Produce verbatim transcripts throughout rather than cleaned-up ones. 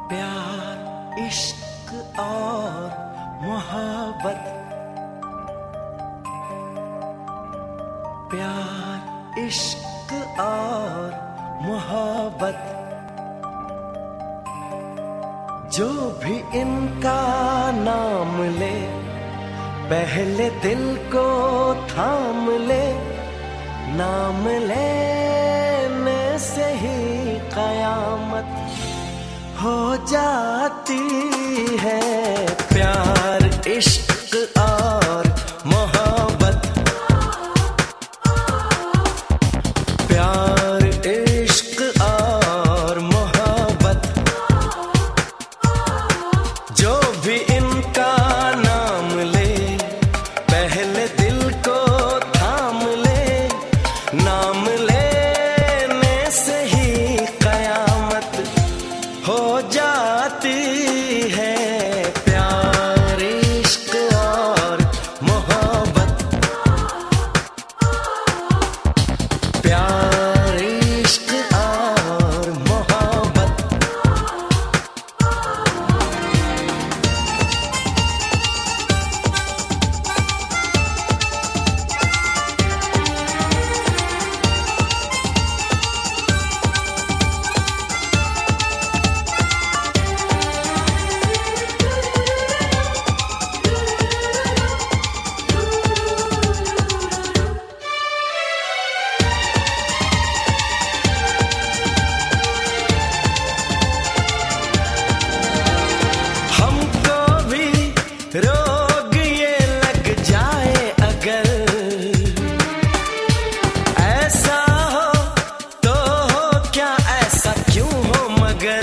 प्यार इश्क और मोहब्बत, प्यार इश्क और मोहब्बत, जो भी इनका नाम ले पहले दिल को थाम ले, नाम लेने से ही कयामत हो जाती है। प्यार इश्क और मोहब्बत, प्यार इश्क और मोहब्बत, जो भी इनका नाम ले पहले दिल को थाम ले, नाम लेने से ही कयामत हो जाती है। प्यार इश्क और मोहब्बत, प्यार इश्क और मोहब्बत। रोग ये लग जाए अगर, ऐसा हो तो हो क्या, ऐसा क्यों हो मगर,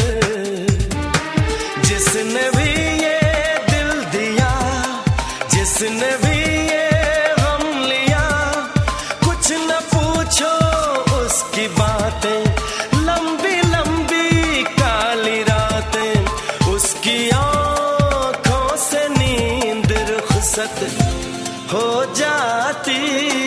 जिसने भी ये दिल दिया, जिसने भी ये गम लिया, कुछ न पूछो उसकी बातें, लंबी लंबी काली रातें, उसकी हो जाती